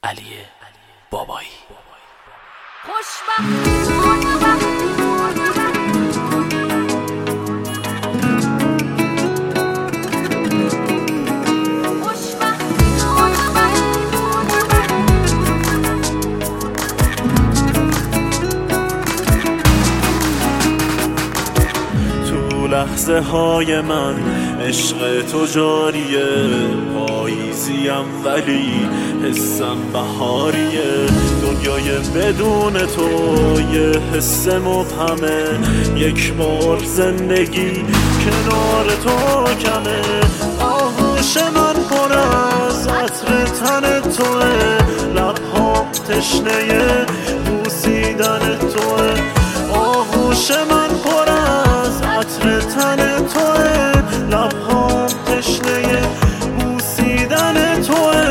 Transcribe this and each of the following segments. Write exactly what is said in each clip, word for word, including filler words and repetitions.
علی بابایی. تو لحظه های من عشق تو جاریه، پاییزیم ولی حسم بهاریه. دنیای بدون تو یه حس مبهمه، یک بار زندگی کنار تو کمه. آغوش من پر از عطر تن توه، لبهام تشنه بوسیدن توه. آغوش من پر از عطر تن توه، لبهام تشنه بوسیدن توه.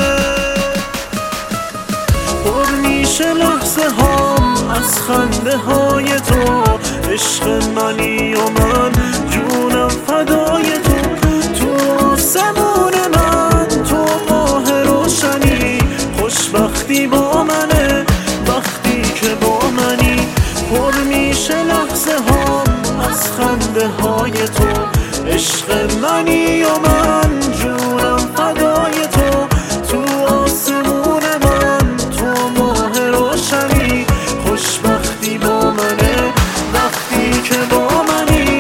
پر میشه لحظه هام از خنده های تو، عشق منی و من جونم فدای تو. تو آسمون من تو ماه روشنی، خوشبختی با منه وقتی که با منی. پر میشه لحظه هام از خنده های تو، عشق منی و من جونم فدای تو. تو آسمون من تو ماه روشنی، خوشبختی با منه وقتی که با منی.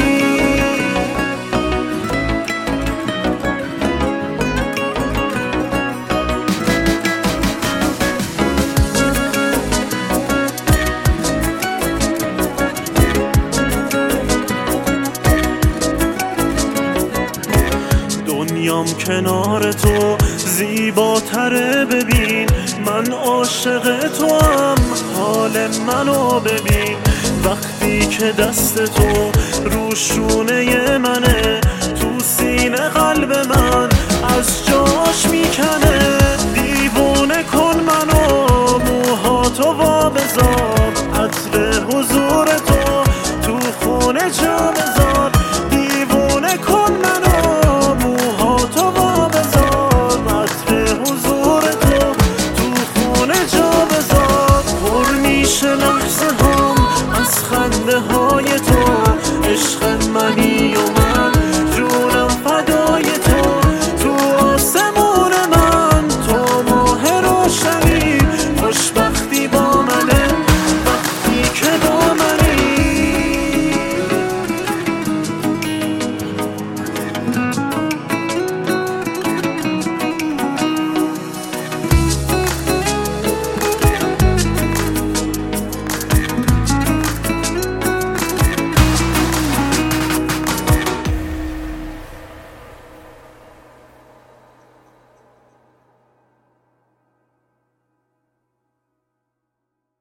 دنیام کنار تو زیباتره، ببین من عاشق تو هم، حال منو ببین. وقتی که دست تو روشونه منه، تو سینه قلب من از جاش میکنه.